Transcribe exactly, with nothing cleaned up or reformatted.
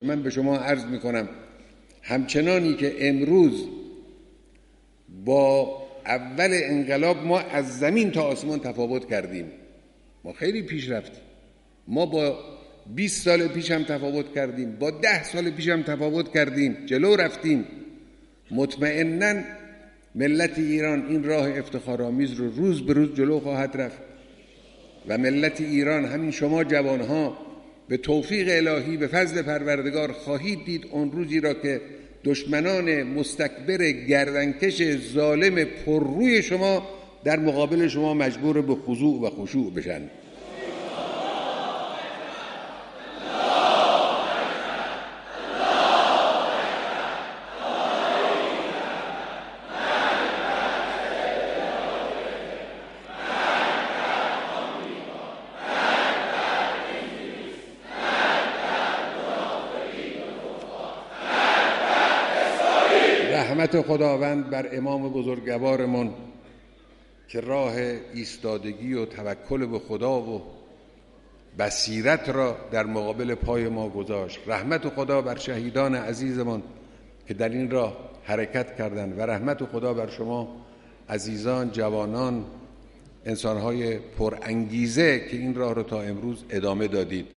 من به شما عرض میکنم همچنانی که امروز با اول انقلاب ما از زمین تا آسمان تفاوت کردیم، ما خیلی پیش رفتیم، ما با بیست سال پیش هم تفاوت کردیم، با ده سال پیش هم تفاوت کردیم، جلو رفتیم. مطمئناً ملت ایران این راه افتخارآمیز رو روز به روز جلو خواهد رفت و ملت ایران، همین شما جوانها، به توفیق الهی به فضل پروردگار خواهید دید اون روزی را که دشمنان مستکبر گردنکش ظالم پرروی شما در مقابل شما مجبور به خضوع و خشوع بشن. رحمت خداوند بر امام بزرگوارمان که راه ایستادگی و توکل به خدا و بصیرت را در مقابل پای ما گذاشت. رحمت خدا بر شهیدان عزیزمان که در این راه حرکت کردند و رحمت خدا بر شما عزیزان، جوانان، انسانهای پر انگیزه که این راه را تا امروز ادامه دادید.